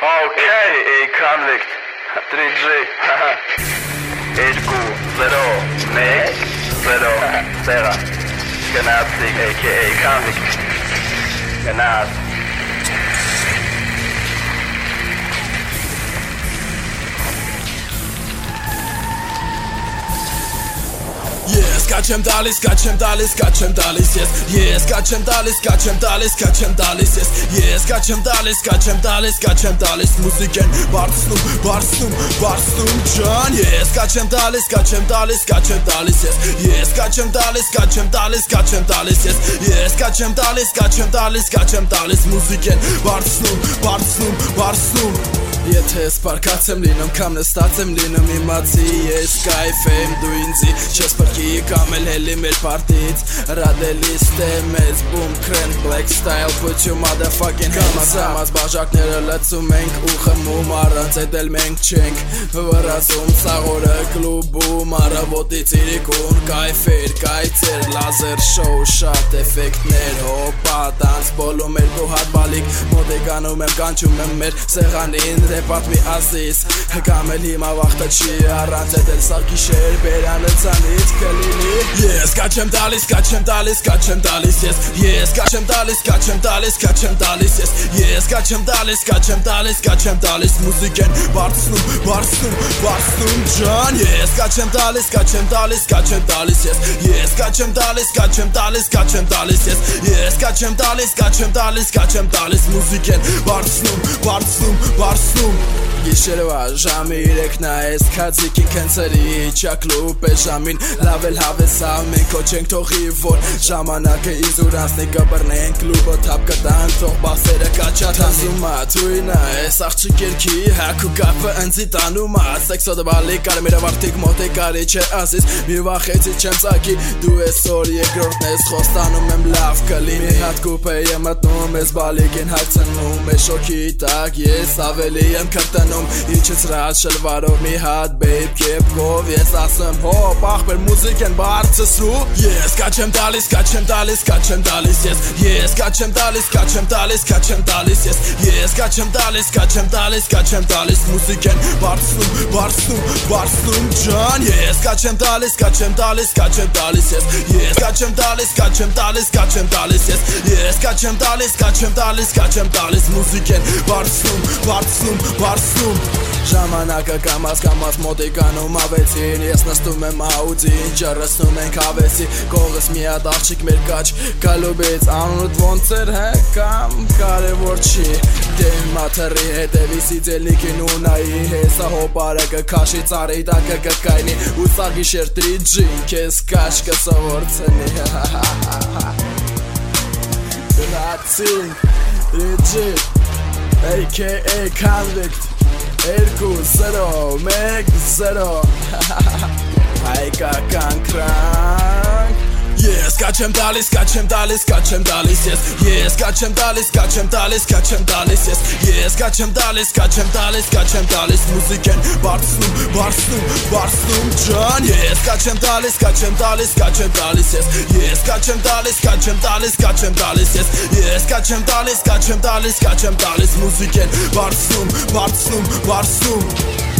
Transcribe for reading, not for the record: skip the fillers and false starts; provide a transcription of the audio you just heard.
Okay, convict 3G 2-0-0 Ganazig aka convict Ganaz Skaczem dalej, jest skaczem dalej, jest skaczem dalej z muzykiem Barsnum, John jest skaczem dalej, jest skaczem dalej, jest skaczem dalej z muzykiem Barsnum Jetes parkacem linom, kamne stacem linom Imazi, sky fame, duinzi Čes parki, kamel helimel partit Radeliste, mez, boom, krenk, black style Put your motherfucking hands up Mas bajak nere lecu menk Uchemu maranțe del menk cenk Vărazum sagore klubu Maravoti țiricun Kai fair, kai țer Laser show, shot, efect ner Hopa, dans, volumer Tu hat balik, modeganu mem Ganciu mem mer, sehanin Repat mi aziz Kamel hima vaqta či Aranțe del sarki şer Beran țanit kelini Yes, skačem dalej, yes Yes, skačem dalej, yes Yes, skačem dalej S muziken Barsnum, John Yes, skačem dalej, yes Yes, skačem dalej, yes Yes, skačem dalej S muziken Barsnum Gişerva, jamirek na es Kadzikin kenseri Çaklu peşamin Lavel have samin Koçenk tohivon Jamanake izurans Ne kabarnen Klubo tapkadan Toh bahsere kaçat Tanzuma Tuina es Akçı kerki Haku kapı enzi tanuma Seksoda balik Karmira vaktik Mote kariçe aziz Mi vaheti çemsaki Du es sorye Grotnes Khostanum em laf kalimi Hat kupeye matnum Es balikin haksanum Es şokitak Yes aveliyem kaptan Իչս ռաց շլվարով մի հատ բեյբ կեպքով Ես ասեմ հոպ աղբեր մուզիկեն բարձսրու Ես կաչեմ դալիս ես Ես կաչեմ դալիս ես Ես կաչեմ դալիս մուզիկեն բարձնում John Ես կաչեմ դալիս ես Ես կաչեմ դալիս ես Ես կաչեմ դալիս մուզիկեն բարձնում Ժամանակը կամաց մոտիկանում ավեցին Ես նստում եմ աուդին Ջրսնում ենք ավեցի Կողս մի հատ աղջիկ մեր կաչ Կալուբից անունդ ոնց էր կամ կարևոր չի Դեմ մաթրի հետևիսի ձելնիկին ունայի Հեսա հոպարը կքաշի ծարի տակը կկայնի Ու սաղի շեր 3G Կես կաչ կսովորցնի Գնացին 3G AKA convict 2-0 Հայկական կրանք Yes, skačem dalej, yes Yes, skačem dalej, yes Yes, skačem dalej S muziken Barsnum John Yes, skačem dalej, yes Yes, skačem dalej yes Yes, skačem dalej S muziken Barsnum